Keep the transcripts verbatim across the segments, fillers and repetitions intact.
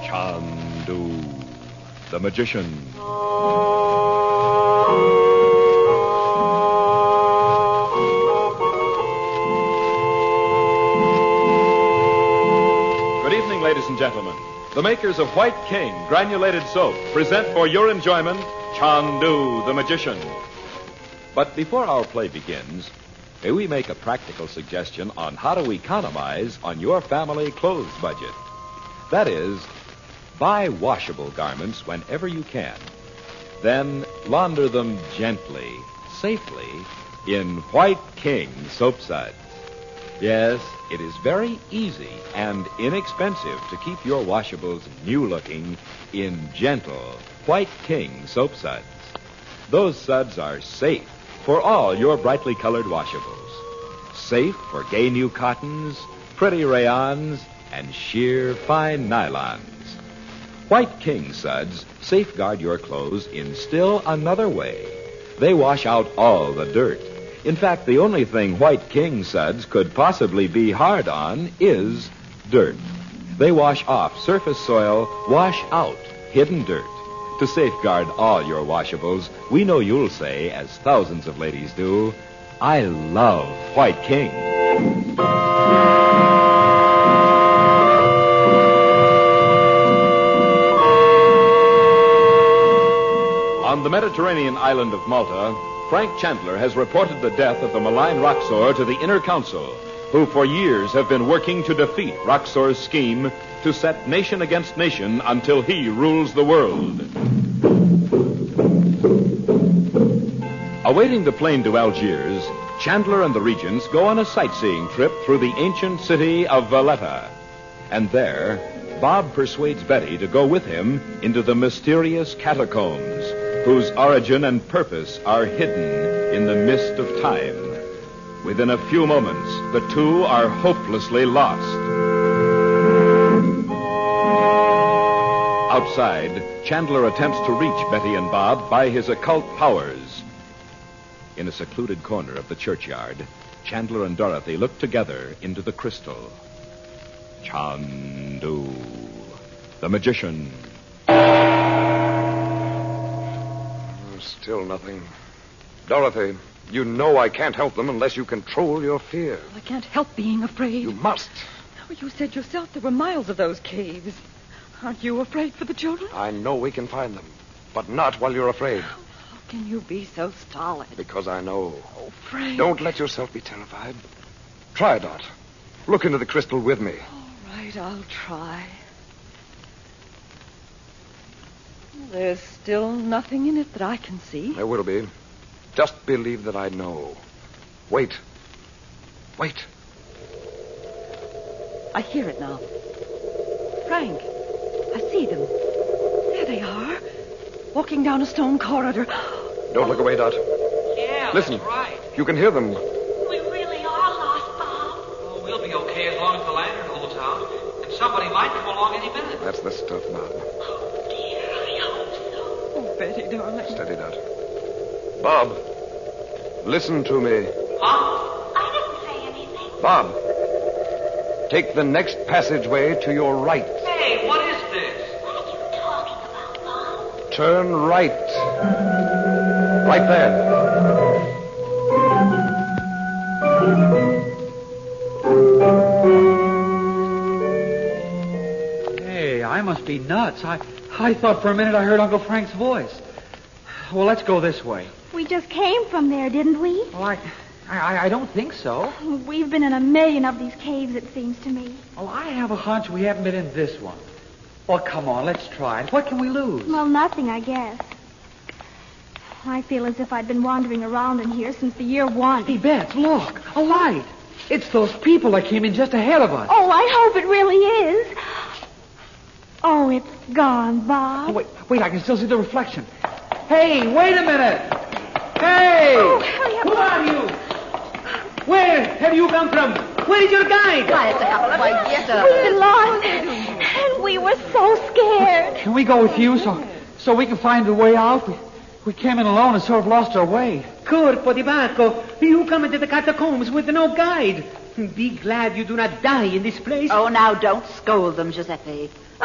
Chandu, the magician. Good evening, ladies and gentlemen. The makers of White King granulated soap present for your enjoyment Chandu, the magician. But before our play begins, may we make a practical suggestion on how to economize on your family clothes budget. That is, buy washable garments whenever you can. Then launder them gently, safely, in White King soap suds. Yes, it is very easy and inexpensive to keep your washables new-looking in gentle White King soap suds. Those suds are safe for all your brightly colored washables. Safe for gay new cottons, pretty rayons, and sheer fine nylons. White King suds safeguard your clothes in still another way. They wash out all the dirt. In fact, the only thing White King suds could possibly be hard on is dirt. They wash off surface soil, wash out hidden dirt. To safeguard all your washables, we know you'll say, as thousands of ladies do, I love White King. On the Mediterranean island of Malta, Frank Chandler has reported the death of the malign Roxor to the Inner Council, who for years have been working to defeat Roxor's scheme to set nation against nation until he rules the world. Awaiting the plane to Algiers, Chandler and the regents go on a sightseeing trip through the ancient city of Valletta. And there, Bob persuades Betty to go with him into the mysterious catacombs, whose origin and purpose are hidden in the mist of time. Within a few moments, the two are hopelessly lost. Outside, Chandler attempts to reach Betty and Bob by his occult powers. In a secluded corner of the churchyard, Chandler and Dorothy look together into the crystal. Chandu, the magician. Still nothing. Dorothy, you know I can't help them unless you control your fear. I can't help being afraid. You must. Oh, you said yourself there were miles of those caves. Aren't you afraid for the children? I know we can find them, but not while you're afraid. How can you be so stolid? Because I know. Oh, Frank. Don't let yourself be terrified. Try, Dot. Look into the crystal with me. All right, I'll try. There's still nothing in it that I can see. There will be. Just believe that I know. Wait. Wait. I hear it now. Frank, I see them. There they are. Walking down a stone corridor. Don't look away, Dot. Yeah, Listen. that's right. You can hear them. We really are lost, Bob. Oh, we'll be okay as long as the lantern holds out. And somebody might come along any minute. That's the stuff, Bob. Oh, dear, I hope so. Oh, Betty, darling. Steady, Dot. Bob, listen to me. Huh? I didn't say anything. Bob, take the next passageway to your right. Hey, what is this? What are you talking about, Bob? Turn right. Right there. Hey, I must be nuts. I, I thought for a minute I heard Uncle Frank's voice. Well, let's go this way. We just came from there, didn't we? Well, I, I, I don't think so. We've been in a million of these caves, it seems to me. Well, I have a hunch we haven't been in this one. Well, come on, let's try it. What can we lose? Well, nothing, I guess. I feel as if I'd been wandering around in here since the year one. Hey, Beth, look, a light. It's those people that came in just ahead of us. Oh, I hope it really is. Oh, it's gone, Bob. Oh, wait, wait, I can still see the reflection. Hey, wait a minute. Hey! Oh, hurry up. Who are you? Where have you come from? Where is your guide? Why, it's a couple of like We lost, and we were so scared. Can we go with you so so we can find the way out? We, we came in alone and sort of lost our way. Corpo di Bacco, you come into the catacombs with no guide. Be glad you do not die in this place. Oh, now don't scold them, Giuseppe. Of course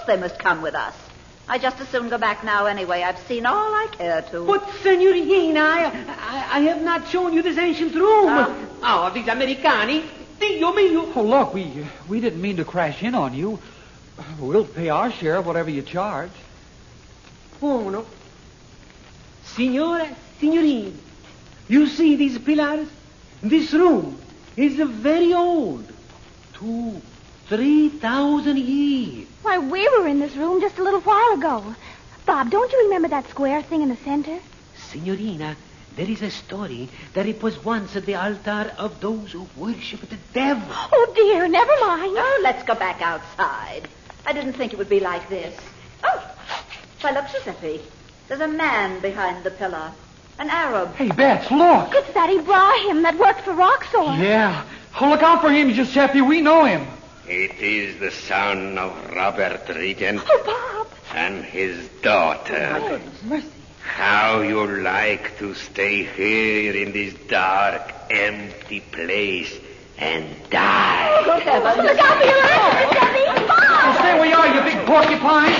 they must come with us. I just as soon go back now anyway. I've seen all I care to. But, Signorina, I, I, I have not shown you this ancient room. Oh. Oh, these Americani. Dio mio. Oh, look, we we didn't mean to crash in on you. We'll pay our share of whatever you charge. Uno. Signora, signorina, you see these pillars? This room is very old. Two, three thousand years. Why, we were in this room just a little while ago. Bob, don't you remember that square thing in the center? Signorina, there is a story that it was once at the altar of those who worship the devil. Oh, dear, never mind. Oh, let's go back outside. I didn't think it would be like this. Oh, why, look, Giuseppe. There's a man behind the pillar. An Arab. Hey, Beth, look. It's that Ibrahim that worked for Roxor. Yeah. Oh, look out for him, Giuseppe. We know him. It is the son of Robert Regent Oh, Bob. and his daughter. My goodness, mercy. How you like to stay here in this dark, empty place and die. Good heavens. Look out for your legs, Giuseppe. Bob. Stay where you are, you big porcupine.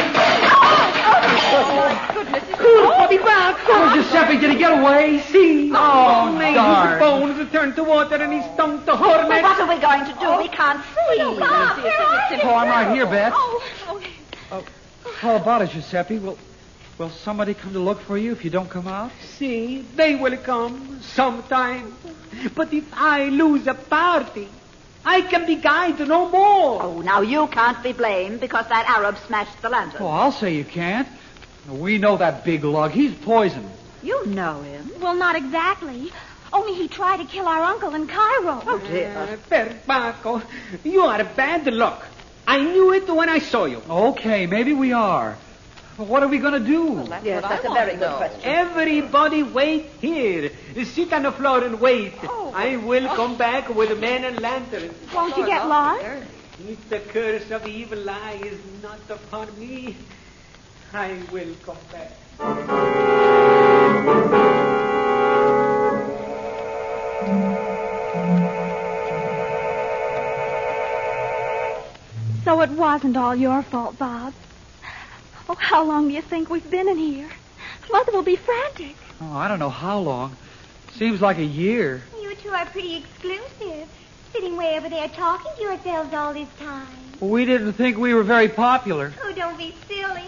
Oh, goodness. Oh, the back. Oh, Giuseppe, did he get away? See? Oh, May darn. his bones have turned to water and his tongue to hornet. Well, what are we going to do? We can't see. Bob, where are you? Oh, I'm right here, Beth. Oh, oh. How about it, Giuseppe? Will, will somebody come to look for you if you don't come out? See, they will come sometime. But if I lose a party, I can be guided no more. Oh, now you can't be blamed because that Arab smashed the lantern. Oh, I'll say you can't. We know that big lug. He's poison. You know him. Well, not exactly. Only he tried to kill our uncle in Cairo. Oh, dear. Uh, Perbacco, you are bad luck. I knew it when I saw you. Okay, maybe we are. But what are we going to do? Yes, that's a very good question. Everybody wait here. Sit on the floor and wait. I will come back with men and lanterns. Won't you get lost? If the curse of evil eye is not upon me, I will come back. So it wasn't all your fault, Bob. Oh, how long do you think we've been in here? Mother will be frantic. Oh, I don't know how long. Seems like a year. You two are pretty exclusive, sitting way over there talking to yourselves all this time. We didn't think we were very popular. Oh, don't be silly.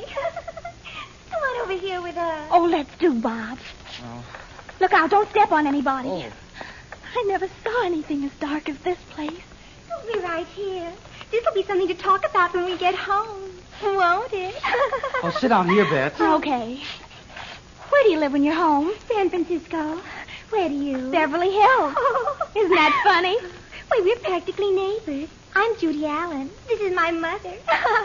Come on over here with us. Oh, let's do, Bob. Oh. Look out, don't step on anybody. Oh. I never saw anything as dark as this place. We'll be right here. This'll be something to talk about when we get home, won't it? Oh, sit down here, Beth. Okay. Where do you live when you're home? San Francisco. Where do you? Beverly Hills. Isn't that funny? Why, we're practically neighbors. I'm Judy Allen. This is my mother.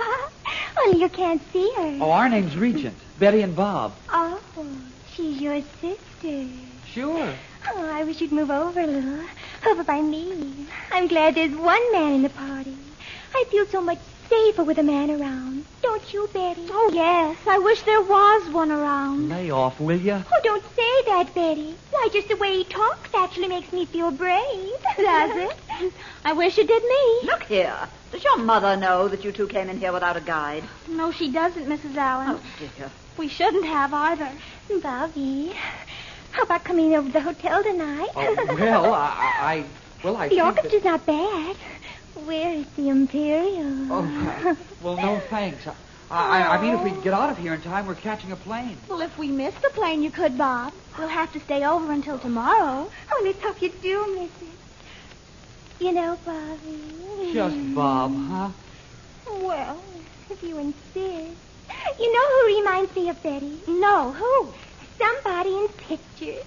Only you can't see her. Oh, our name's Regent. Betty and Bob. Oh, she's your sister. Sure. Oh, I wish you'd move over a little. Over by me. I'm glad there's one man in the party. I feel so much safer with a man around. Don't you, Betty? Oh, yes. I wish there was one around. Lay off, will you? Oh, don't say that, Betty. Why, just the way he talks actually makes me feel brave. Does it? I wish it did me. Look here. Does your mother know that you two came in here without a guide? No, she doesn't, Missus Allen. Oh, dear. We shouldn't have either. Bobby, how about coming over to the hotel tonight? Oh, well, I, I... Well, I The think orchestra's not bad. Where is the Imperial? Oh, well, no thanks. I, I, I mean, if we get out of here in time, we're catching a plane. Well, if we miss the plane, you could, Bob. We'll have to stay over until tomorrow. Oh, let's hope you do miss it. You know, Bobby. Just Bob, huh? Well, if you insist. You know who reminds me of Betty? No, who? Somebody in pictures.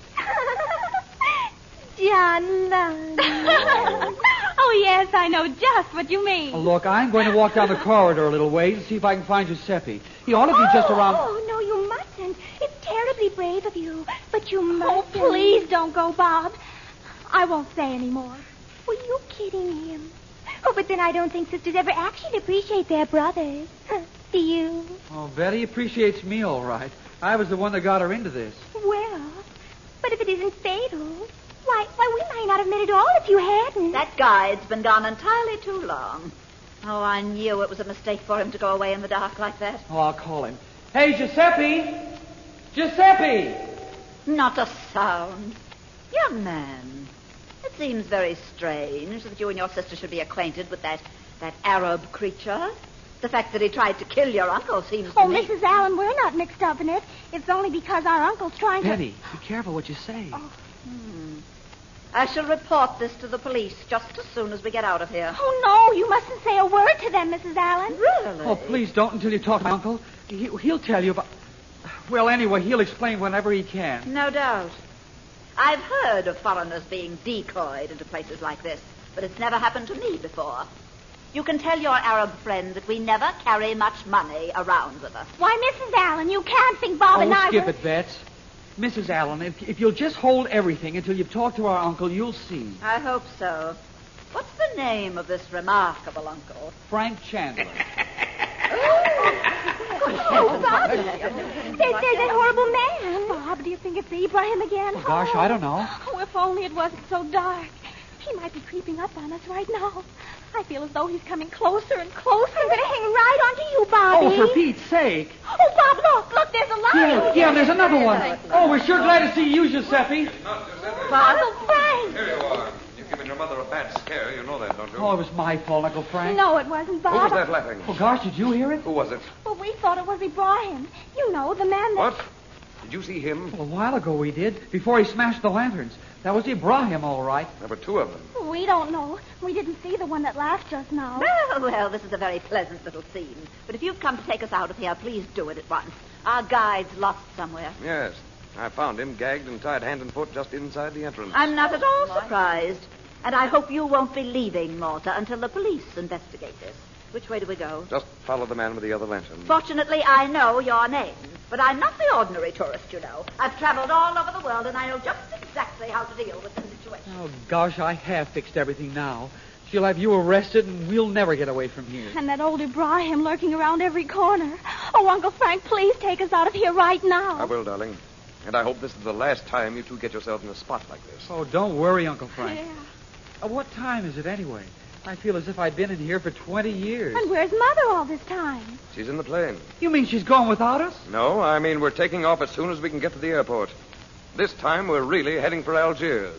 John Lund. Oh, yes, I know just what you mean. Oh, look, I'm going to walk down the corridor a little ways and see if I can find Giuseppe. He ought to be just around... Oh, no, you mustn't. It's terribly brave of you, but you Oh, mustn't. please don't go, Bob. I won't say any more. Were you kidding him? Oh, but then I don't think sisters ever actually appreciate their brothers. Do you? Oh, Betty appreciates me all right. I was the one that got her into this. Well, but if it isn't fatal, why, why, we might not have met at all if you hadn't. That guide's been gone entirely too long. Oh, I knew it was a mistake for him to go away in the dark like that. Oh, I'll call him. Hey, Giuseppe! Giuseppe! Not a sound. Young man, it seems very strange that you and your sister should be acquainted with that, that Arab creature. The fact that he tried to kill your uncle seems to Oh, me... Missus Allen, we're not mixed up in it. It's only because our uncle's trying Betty, be careful what you say. Oh. Hmm. I shall report this to the police just as soon as we get out of here. to... Oh, no, you mustn't say a word to them, Missus Allen. Really? Oh, please don't until you talk to my uncle. He, he'll tell you about... Well, anyway, he'll explain whenever he can. No doubt. I've heard of foreigners being decoyed into places like this, but it's never happened to me before. You can tell your Arab friend that we never carry much money around with us. Why, Missus Allen, you can't think Bob oh, and I skip were... it, Bets. Missus Allen, if, if you'll just hold everything until you've talked to our uncle, you'll see. I hope so. What's the name of this remarkable uncle? Frank Chandler. Oh, Bob. There's, there's that horrible man. Bob, do you think it's Ibrahim again? Oh, gosh, I don't know. Oh, if only it wasn't so dark. He might be creeping up on us right now. I feel as though he's coming closer and closer. I'm going to hang right onto you, Bobby. Oh, for Pete's sake. Oh, Bob, look. Look, there's a light. Yeah, yeah, there's another one. Oh, we're sure glad to see you, Giuseppe. Uncle Frank. Here you are. You've given your mother a bad scare. You know that, don't you? Oh, it was my fault, Uncle Frank. No, it wasn't, Bob. Who was that laughing? Oh, gosh, did you hear it? Who was it? Well, we thought it was Ibrahim. You know, the man that... What? Did you see him? Well, a while ago we did, before he smashed the lanterns. That was Ibrahim, all right. There were two of them. We don't know. We didn't see the one that laughed just now. Well, well, this is a very pleasant little scene. But if you've come to take us out of here, please do it at once. Our guide's lost somewhere. Yes. I found him gagged and tied hand and foot just inside the entrance. I'm not at all surprised. And I hope you won't be leaving Malta until the police investigate this. Which way do we go? Just follow the man with the other lantern. Fortunately, I know your name. But I'm not the ordinary tourist, you know. I've traveled all over the world, and I know just exactly how to deal with the situation. Oh, gosh, I have fixed everything now. She'll have you arrested, and we'll never get away from here. And that old Ibrahim lurking around every corner. Oh, Uncle Frank, please take us out of here right now. I will, darling. And I hope this is the last time you two get yourself in a spot like this. Oh, don't worry, Uncle Frank. Yeah. Uh, what time is it anyway? I feel as if I'd been in here for twenty years. And where's Mother all this time? She's in the plane. You mean she's gone without us? No, I mean we're taking off as soon as we can get to the airport. This time we're really heading for Algiers.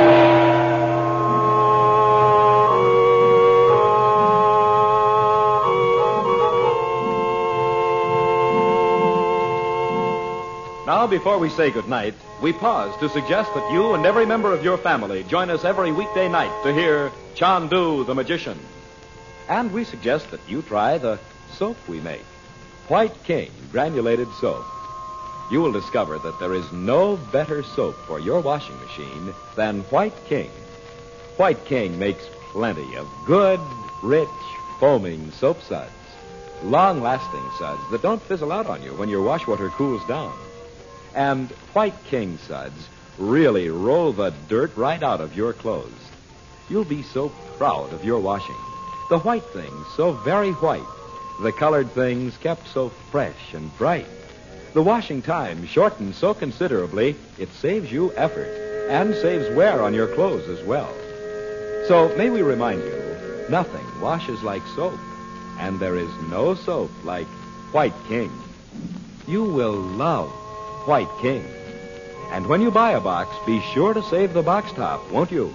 Now, before we say goodnight, we pause to suggest that you and every member of your family join us every weekday night to hear Chandu the Magician. And we suggest that you try the soap we make, White King Granulated Soap. You will discover that there is no better soap for your washing machine than White King. White King makes plenty of good, rich, foaming soap suds. Long-lasting suds that don't fizzle out on you when your wash water cools down. And White King suds really roll the dirt right out of your clothes. You'll be so proud of your washing. The white things so very white. The colored things kept so fresh and bright. The washing time shortened so considerably, it saves you effort and saves wear on your clothes as well. So may we remind you, nothing washes like soap. And there is no soap like White King. You will love White King. And when you buy a box, be sure to save the box top, won't you?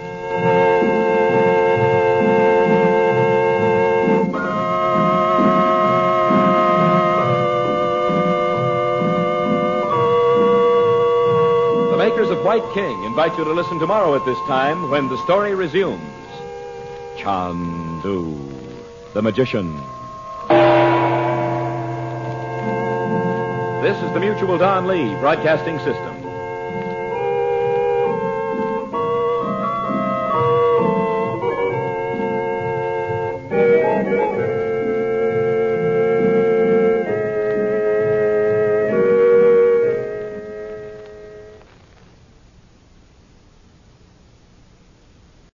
The makers of White King invite you to listen tomorrow at this time when the story resumes. Chandu, the Magician. This is the Mutual Don Lee Broadcasting System.